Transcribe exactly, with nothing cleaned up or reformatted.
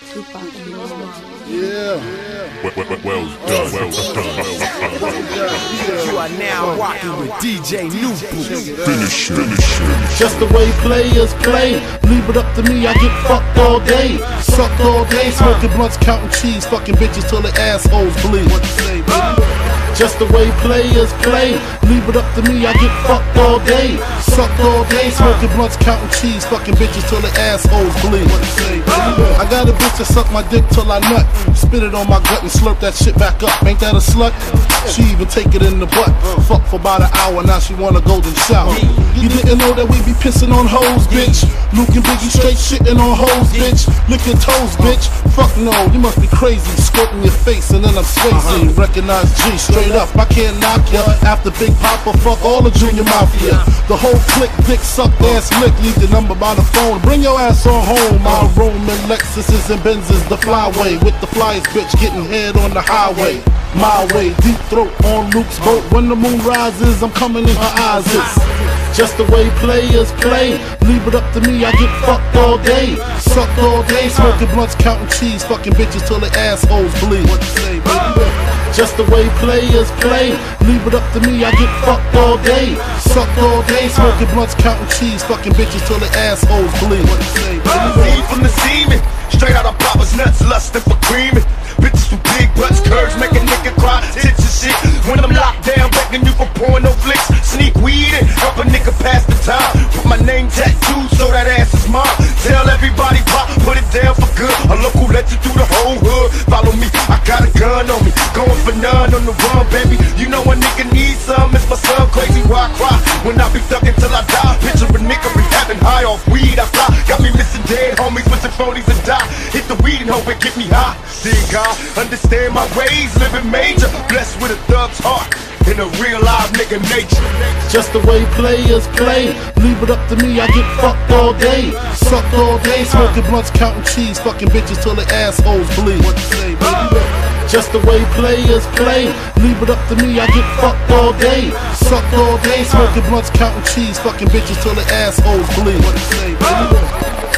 Tupac and Lil Wayne. Yeah. Well, well, well done, well done. You are now rocking with D J Nubu. Finish it, finish it. Just the way players play. Leave it up to me, I get fucked all day. Sucked all day, smoking blunts, counting cheese, fucking bitches till their assholes bleed. What you say, baby? Just the way players play. Leave it up to me, I get fucked all day. Sucked all day, smoking blunts, counting cheese, fucking bitches till their assholes bleed. What you say, baby? I got a bitch that suck my dick till I nut. Spit it on my gut and slurp that shit back up. Ain't that a slut? She even take it in the butt. Fuck for about an hour, now she want a golden shower. You didn't know that we be pissing on hoes, bitch. Luke and Biggie straight shitting on hoes, bitch. Lick your toes, bitch. Fuck no, you must be crazy. Squirting your face and then I'm Swayze. Recognize G straight up, I can't knock ya. After Big Papa, fuck all the Junior Mafia. The whole clique, dick suck, ass lick. Leave the number by the phone, bring your ass on home. I'll roam in Lexuses and Benzes, the flyway. With the flyest bitch getting head on the highway. My way, deep throat on Luke's boat. When the moon rises, I'm coming in her eyes. It's just the way players play. Leave it up to me, I get fucked all day. Sucked all day, smoking blunts, counting cheese, fucking bitches till their assholes bleed. What you say, baby? Just the way players play. Leave it up to me, I get fucked all day. Sucked all day, smoking blunts, counting cheese, fucking bitches till their assholes bleed. What you say, baby? Feed from the semen, straight out of Papa's nuts, lusting for creaming. Bitches with big butts, curves, make a nigga cry, tits and shit. When I'm locked down, begging you for porno flicks. Sneak weed in, help a nigga pass the time. Put my name tattooed so that ass is mine. Tell everybody pop, put it down for good. A local let you through the whole hood. Follow me, I got a gun on me. Going for none on the run, baby. You know a nigga needs some, it's my son crazy, why I cry? When I be thugging till I die. Picture a nigga rehabbing high off weed, I fly. Got me missing dead homies, switching phonies and die. Hit the weed and hope it get me high. Dear God, understand my ways, living major. Blessed with a thug's heart and a real live nigga nature. Just the way players play. Leave it up to me, I get fucked all day. Sucked all day, smoking blunts, counting cheese, fucking bitches till their assholes bleed. What you say, baby? Just the way players play. Leave it up to me, I get fucked all day. Sucked all day, smoking blunts, counting cheese, fucking bitches till their assholes bleed. What you say, baby?